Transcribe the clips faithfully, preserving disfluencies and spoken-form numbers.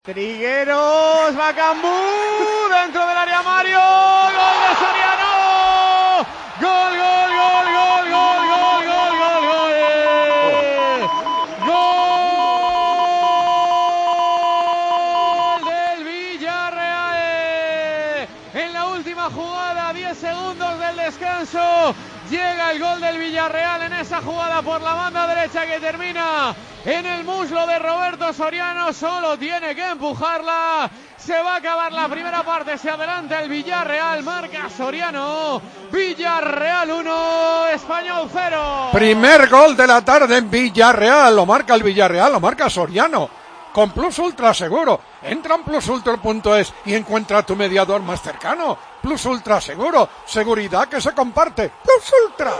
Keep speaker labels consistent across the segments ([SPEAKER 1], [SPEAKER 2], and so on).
[SPEAKER 1] Trigueros, Bakambu, dentro del área Mario, gol de Soriano, gol, gol, gol, gol, gol, gol, gol, gol, gol, gol del Villarreal, en la última jugada, diez segundos del descanso, llega el gol del Villarreal en esa jugada por la banda derecha que termina en el muslo de Roberto Soriano, solo tiene que empujarla, se va a acabar la primera parte, se adelanta el Villarreal, marca Soriano, Villarreal uno, Español cero.
[SPEAKER 2] Primer gol de la tarde en Villarreal, lo marca el Villarreal, lo marca Soriano, con Plus Ultra seguro, entra en plus ultra punto es y encuentra tu mediador más cercano, Plus Ultra seguro, seguridad que se comparte, Plus Ultra.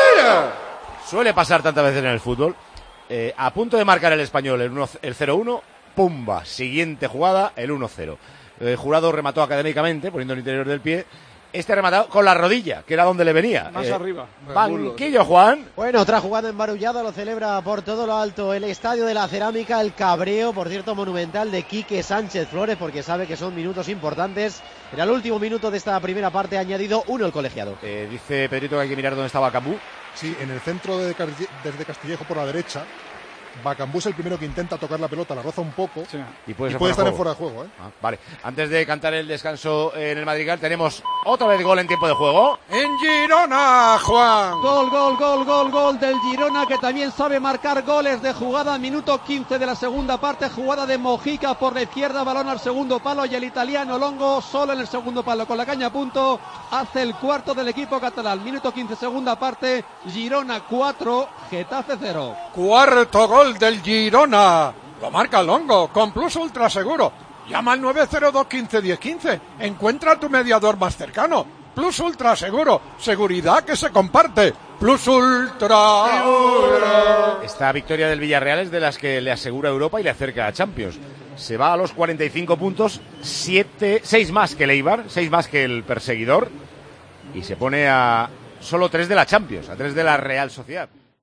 [SPEAKER 3] Suele pasar tantas veces en el fútbol. Eh, a punto de marcar el Español el, el cero uno, pumba, siguiente jugada, el uno cero. El jurado remató académicamente, poniendo el interior del pie. Este ha rematado con la rodilla, que era donde le venía.
[SPEAKER 4] Más
[SPEAKER 3] eh,
[SPEAKER 4] arriba.
[SPEAKER 3] Banquillo, Juan.
[SPEAKER 5] Bueno, otra jugada embarullada, lo celebra por todo lo alto el Estadio de la Cerámica, el cabreo, por cierto, monumental de Quique Sánchez Flores, porque sabe que son minutos importantes. Era el último minuto de esta primera parte, ha añadido uno el colegiado.
[SPEAKER 3] Eh, dice Pedrito que hay que mirar dónde estaba Bakambu.
[SPEAKER 4] Sí, en el centro de, desde Castillejo por la derecha. Bakambu es el primero que intenta tocar la pelota, la roza un poco, sí. y puede, y puede estar en fuera de juego. ¿eh?
[SPEAKER 3] Ah, vale, antes de cantar el descanso en el Madrigal, tenemos otra vez gol en tiempo de juego.
[SPEAKER 2] En Girona, Juan.
[SPEAKER 6] Gol, gol, gol, gol, gol del Girona, que también sabe marcar goles de jugada. Minuto quince de la segunda parte, jugada de Mojica por la izquierda, balón al segundo palo y el italiano Longo solo en el segundo palo con la caña a punto, hace el cuarto del equipo catalán. Minuto quince, segunda parte, Girona cuatro, Getafe cero.
[SPEAKER 2] Cuarto gol del Girona, lo marca Longo con Plus Ultra seguro, llama al nueve cero dos uno cinco uno cero uno cinco, encuentra tu mediador más cercano, Plus Ultra seguro, seguridad que se comparte, Plus Ultra seguro.
[SPEAKER 3] Esta victoria del Villarreal es de las que le asegura Europa y le acerca a Champions. Se va a los cuarenta y cinco puntos, siete, seis más que el Eibar, seis más que el perseguidor, y se pone a solo tres de la Champions, a tres de la Real Sociedad.